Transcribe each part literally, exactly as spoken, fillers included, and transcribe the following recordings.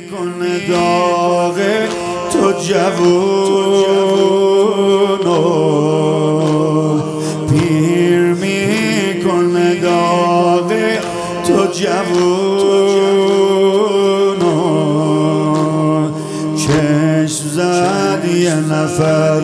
میکنه داغ تو جوونو، پیر میکنه داغ تو جوونو. چشم زد یه نفر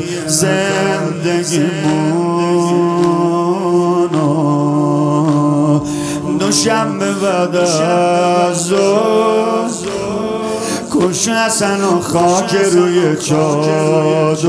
زندگیمونو، دوشنبه بعد از ظهر کش حسن و خاک روی چادر،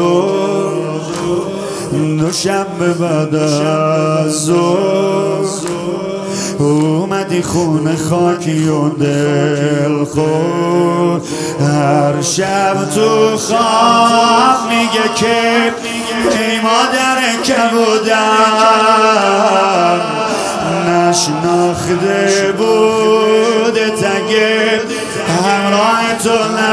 دوشنبه بعد از ظهر اومدی خونه خاکی و دل خور. هر شب تو خواب میگه که ای مادر کبودم، نشناخته بوده تگه همراه تو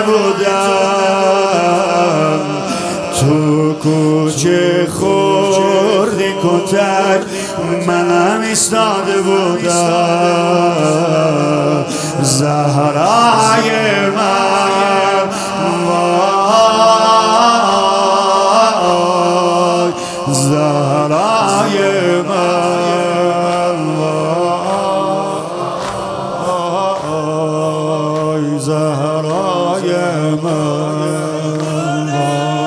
نبودم. تو کوچه خوردی کتک منم ایستاده بودم. زهرای من وای، زهرای من وای، زهرای من وای.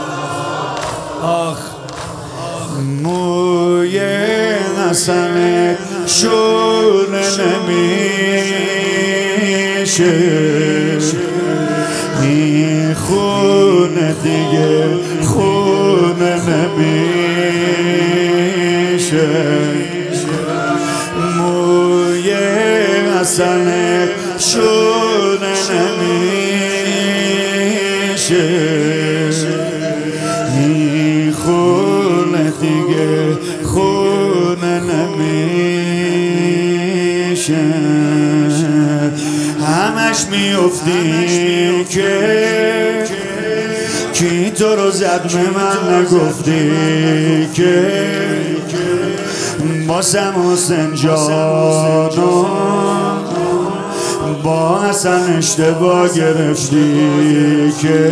آخ موی حسنت شونه نمیشه، این خونه دیگه خونه نمیشه. موی حسنت شونه نمیشه، این خونه دیگه خونه نمیشه. همش میفتی که کی تو رو زد به من نگفتی که باسم حسین جانو با حسن اشتباه گرفتی که.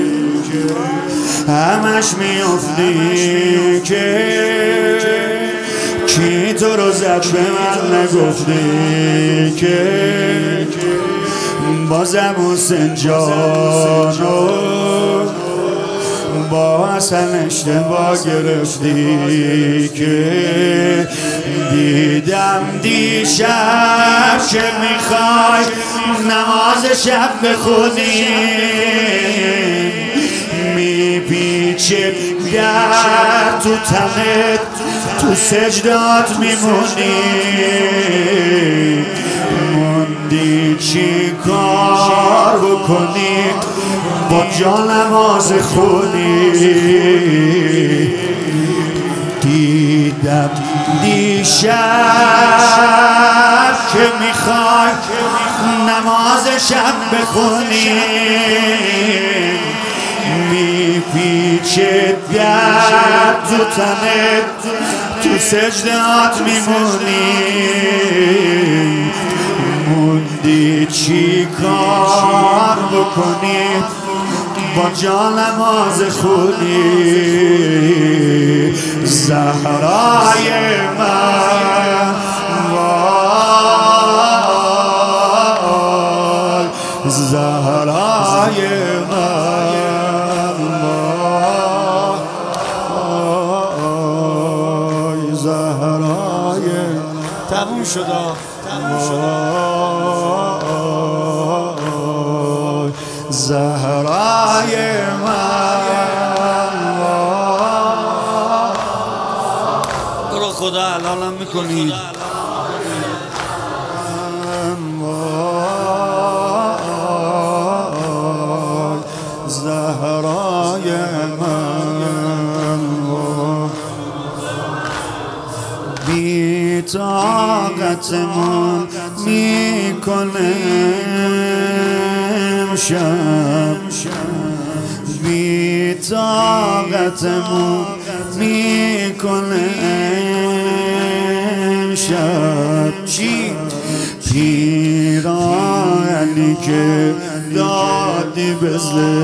همش میفتی که کی تو رو زد به من نگفتی که بازم حسین جانو با حسن اشتباه گرفتی که. دیدم دیشب که میخوای نماز شب بخونی، میپیچه در تو تنت تو سجدات میمونی. موندی چی کار بکنی با جا نماز خونی. دیدم دیشب که میخوای نماز شب بخونی، میپیچه در تو تنت تو سجدات میمونی. موندی چی کار بکنی با جا نماز خونی. زهرای من وای، زهرای من وای، زهرای. تموم شد تموم شد. زهرای من برو خدا حلالم میکنید. زهرای من بی طاقتمون میکنه شب، بی طاقتمون میکنه شب. چی پیراه علی که دادی به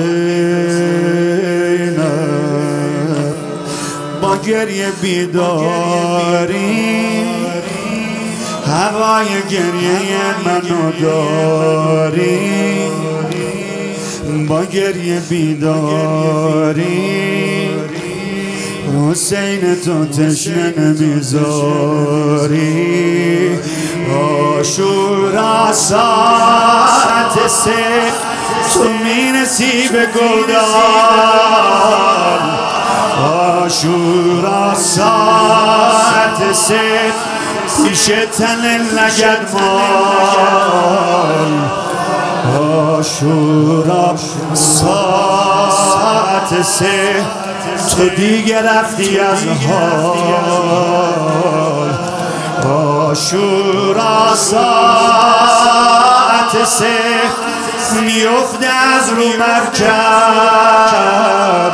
زینب با گریه بیداری هوای گریه منو داری با گریه بیداری حسین تو تشنه نمیذاری عاشورا ساعت سه تو میرسی به گلدان عاشورا ساعت سه پیش تن لگدمال عاشورا ساعت سه تو دیگه رفتی از حال عاشورا ساعت سه میفته از رو مرکب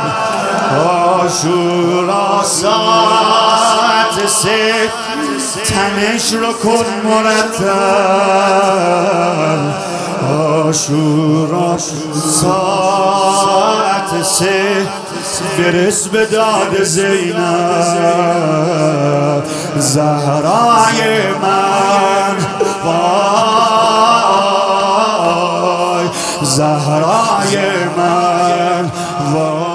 عاشورا ساعت سه تنش رو کن مرتب عاشورا ساعت سه برس به داد زینب زهرای من وای زهرای من وای